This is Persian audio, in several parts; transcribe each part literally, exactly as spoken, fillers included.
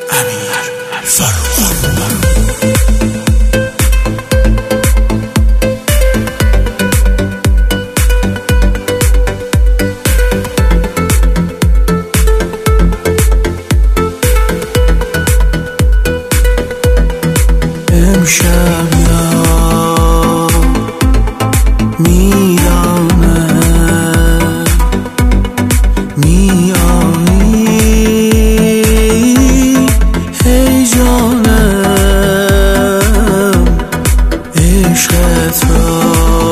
امیر فرخ. امشب یار میدانه میایی هی جانم عشقت را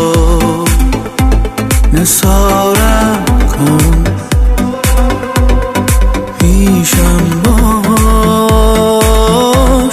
نثارم کن پیشم باش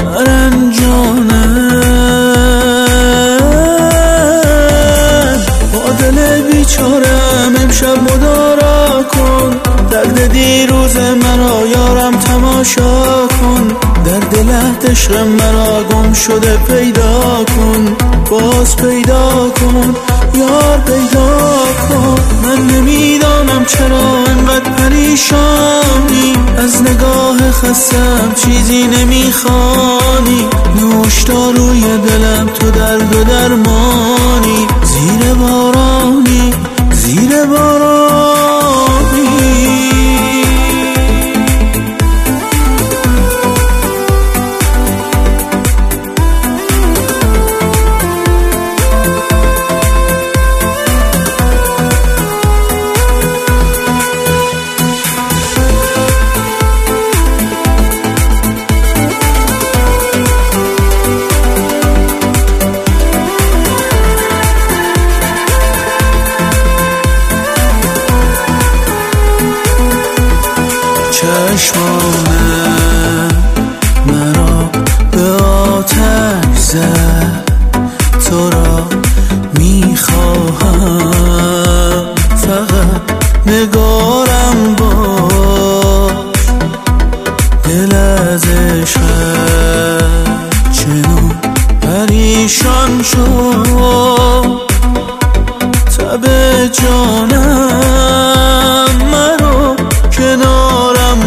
برنجانم با دل بیچارم امشب مدارا کن درد دیروز مرا یارم تماشا کن در دلت عشق مرا گم شده پیدا کن باز پیدا کن یار پیدا کن من نمیدانم چرا انقدر پریشانی از نگاه خستم چیزی نمیخوانی نوشداروی دلم تو درد و درمانی زیر بارانی زیر بارانی چشمانم مرا به آتش زد تو را میخواهم فقط نگارم باش دل از عشقت چنون پریشان شد تب جانم مرا کنارم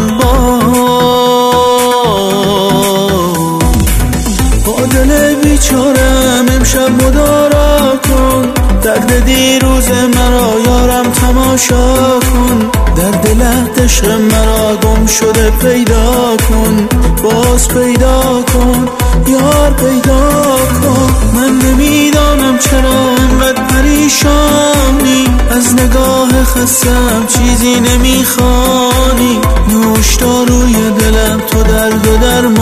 با دل بیچارم امشب مدارا کن درد دیروز مرا یارم تماشا کن در دلت عشق مرا گم شده پیدا کن باز پیدا کن یار پیدا کن من نمیدانم چرا انقدر پریشانی از نگاه خستم چیزی نمیخوانی نوشداروی دلم تو درد و درمانی